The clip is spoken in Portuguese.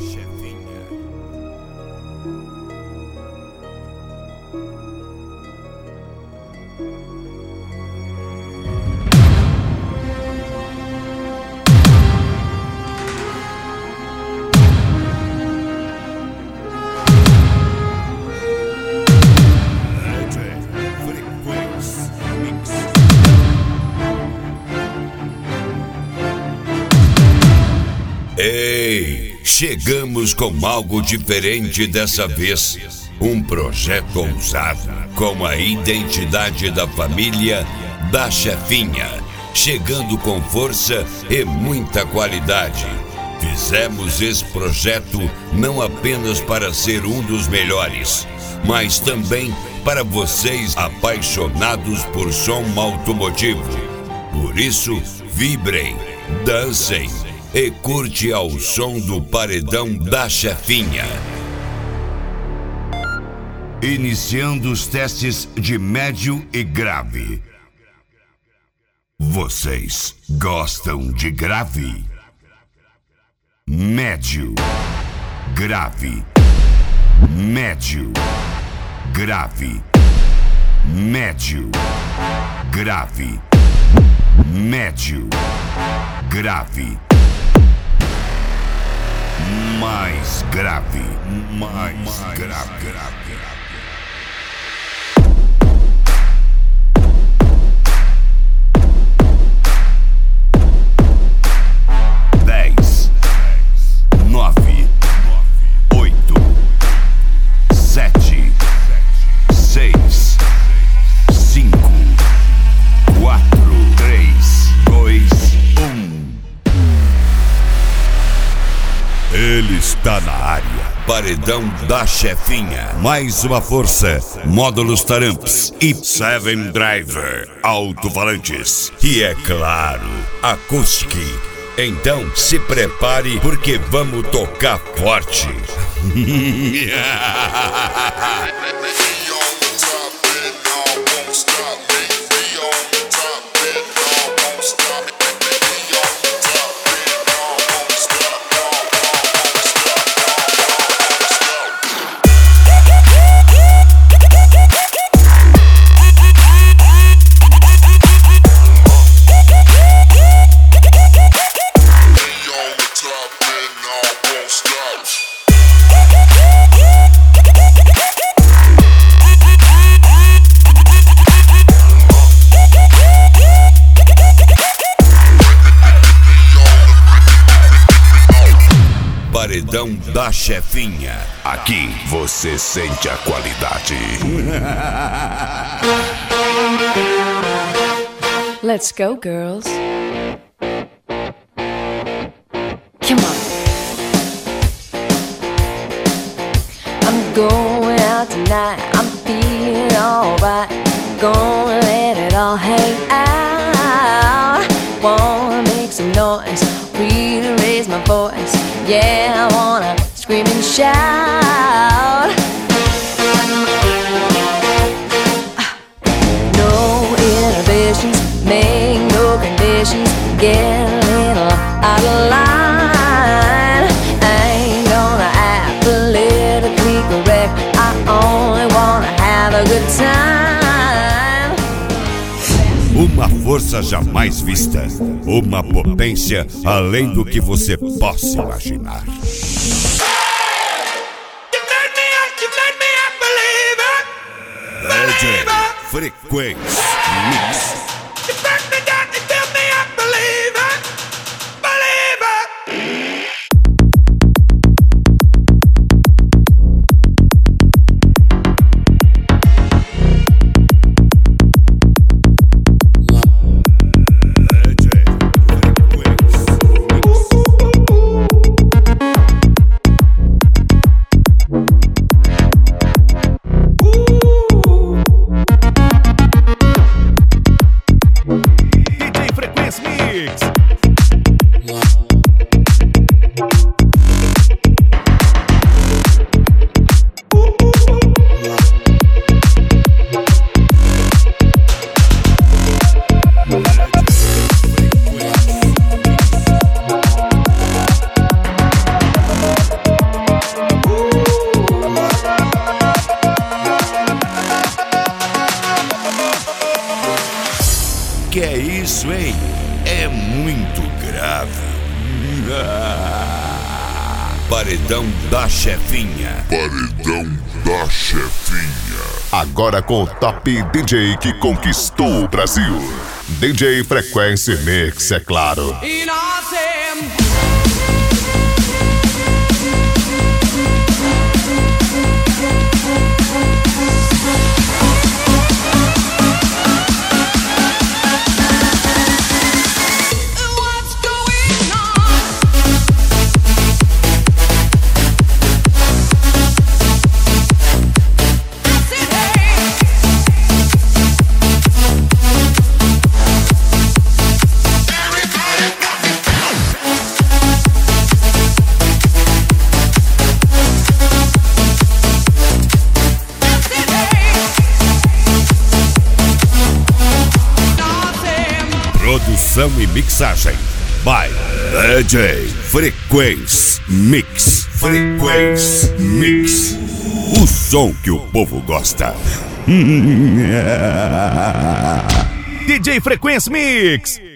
Ei, chegamos com algo diferente dessa vez. Um projeto ousado, com a identidade da família da Chefinha, chegando com força e muita qualidade. Fizemos esse projeto não apenas para ser um dos melhores, mas também para vocês apaixonados por som automotivo. Por isso, vibrem, dancem e curte ao som do paredão da Chefinha. Iniciando os testes de médio e grave. Vocês gostam de grave? Médio, grave, médio, grave, médio, grave, médio, grave, mais grave, mais grave. 10, 9, 8, 7, 6, 5, 4, 3, 2, 1. Ele está na área. Paredão da Chefinha. Mais uma força. Módulos Taramps e 7 Driver alto-falantes. E é claro, acústica. Então se prepare porque vamos tocar forte. Paredão da Chefinha. Aqui você sente a qualidade. Let's go, girls. Come on. I'm going out tonight. I'm feeling alright. Gonna let it all hang out. Wanna make some noise. Really raise my voice. Yeah, I wanna scream and shout. No inhibitions, make no conditions. Get a little out of line. I ain't gonna act politically correct. I only wanna have a good time. Uma força jamais vista. Uma potência além do que você possa imaginar. Frequência Mix. Paredão da Chefinha. Paredão da Chefinha. Agora com o top DJ que conquistou o Brasil. DJ Frequência Mix, é claro. Produção e mixagem by DJ Frequência Mix. Frequência Mix. O som que o povo gosta. DJ Frequência Mix.